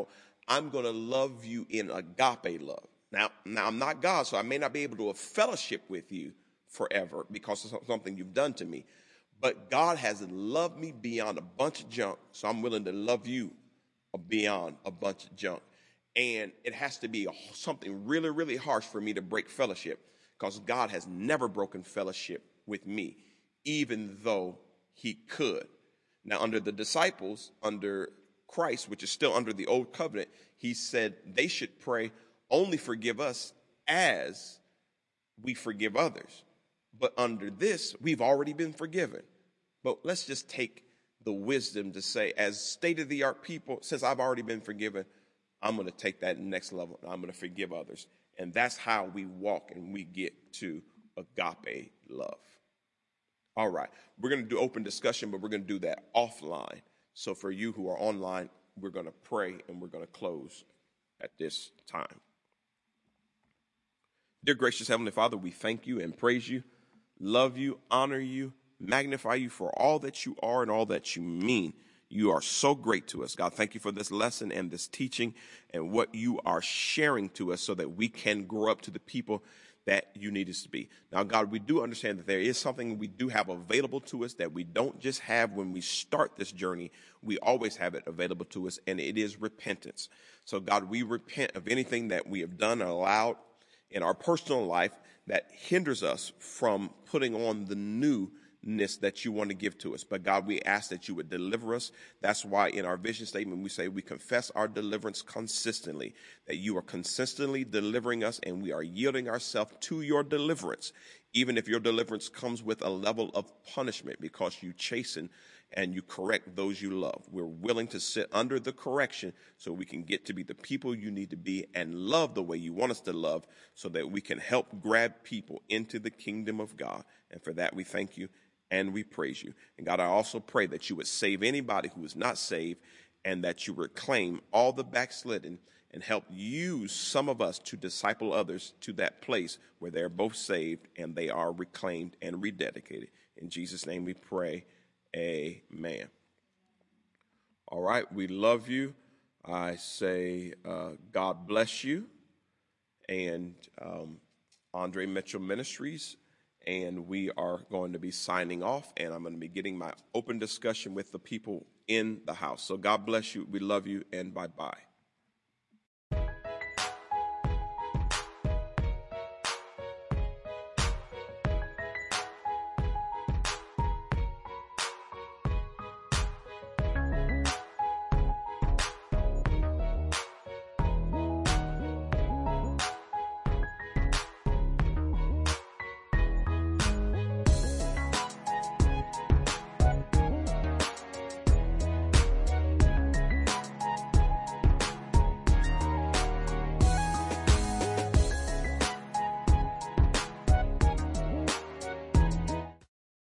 I'm going to love you in agape love. Now, I'm not God, so I may not be able to have fellowship with you forever because of something you've done to me. But God has loved me beyond a bunch of junk, so I'm willing to love you beyond a bunch of junk. And it has to be something really, really harsh for me to break fellowship, because God has never broken fellowship with me, even though he could. Now, under the disciples, under Christ, which is still under the old covenant, he said they should pray, only forgive us as we forgive others. But under this, we've already been forgiven. But let's just take the wisdom to say, as state-of-the-art people, since I've already been forgiven, I'm going to take that next level, and I'm going to forgive others. And that's how we walk and we get to agape love. All right, we're going to do open discussion, but we're going to do that offline. So for you who are online, we're going to pray and we're going to close at this time. Dear gracious Heavenly Father, we thank you and praise you, love you, honor you, magnify you for all that you are and all that you mean. You are so great to us. God, thank you for this lesson and this teaching and what you are sharing to us so that we can grow up to the people that you need us to be. Now, God, we do understand that there is something we do have available to us that we don't just have when we start this journey. We always have it available to us, and it is repentance. So, God, we repent of anything that we have done or allowed in our personal life that hinders us from putting on the newness that you want to give to us. But God, we ask that you would deliver us. That's why in our vision statement, we say we confess our deliverance consistently, that you are consistently delivering us and we are yielding ourselves to your deliverance, even if your deliverance comes with a level of punishment because you chasten and you correct those you love. We're willing to sit under the correction so we can get to be the people you need to be and love the way you want us to love, so that we can help grab people into the kingdom of God. And for that, we thank you and we praise you. And God, I also pray that you would save anybody who is not saved, and that you reclaim all the backslidden and help use some of us to disciple others to that place where they're both saved and they are reclaimed and rededicated. In Jesus' name we pray. Amen. All right, we love you. I say God bless you. And Andre Mitchell Ministries. And we are going to be signing off, and I'm going to be getting my open discussion with the people in the house. So God bless you. We love you, and bye-bye.